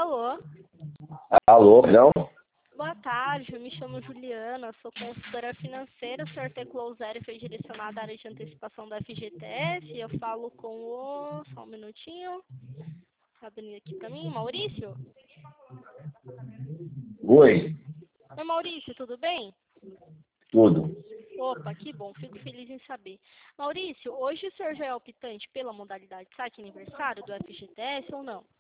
Alô? Alô, não? Boa tarde, eu me chamo Juliana, sou consultora financeira, o senhor Teclou Zero foi direcionado à área de antecipação da FGTS, eu falo com o... só um minutinho, tá abrindo aqui pra mim, Maurício? Oi, Oi, Maurício, tudo bem? tudo. Opa, que bom, fico feliz em saber. Maurício, hoje o senhor já é optante pela modalidade saque aniversário do FGTS ou não?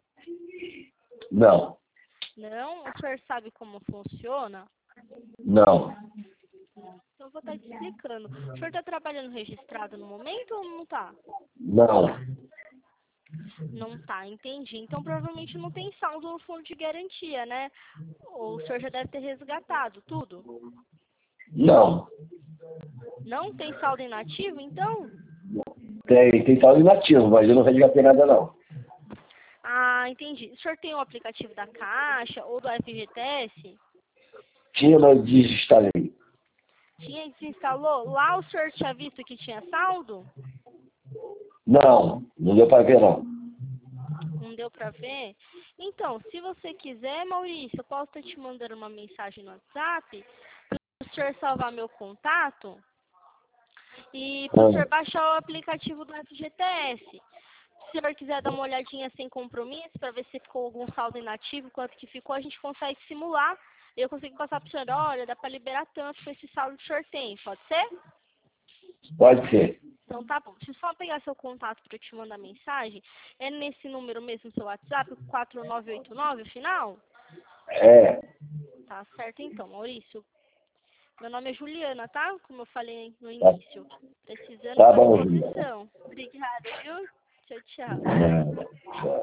Não, Não? O senhor sabe como funciona? não, Então eu vou estar te explicando. O senhor está trabalhando registrado no momento ou não está? não, Não tá, entendi. Então provavelmente não tem saldo no fundo de garantia, né? Ou o senhor já deve ter resgatado tudo. não. Não tem saldo inativo, então? Tem saldo inativo, mas eu não resgatei nada, não. Ah, entendi. O senhor tem o aplicativo da Caixa ou do FGTS? Tinha, mas desinstalei. Tinha e desinstalou? Lá o senhor tinha visto que tinha saldo? Não, não deu para ver, não. Não deu pra ver? Então, se você quiser, Maurício, eu posso estar te mandando uma mensagem no WhatsApp para o senhor salvar meu contato e para o senhor Ah, baixar o aplicativo do FGTS. Se o senhor quiser dar uma olhadinha sem compromisso para ver se ficou algum saldo inativo, quanto que ficou, a gente consegue simular. E eu consigo passar para o senhor, olha, dá para liberar tanto com esse saldo que o senhor tem, pode ser? pode ser. Então tá bom. Deixa eu só pegar seu contato para eu te mandar mensagem. É nesse número mesmo, seu WhatsApp, 4989, final? É, Tá certo então, Maurício. Meu nome é Juliana, tá? Como eu falei no tá, início. Precisando, tá tô à bom, Juliana. disposição. Obrigada, viu? Tchau, tchau. É, tchau.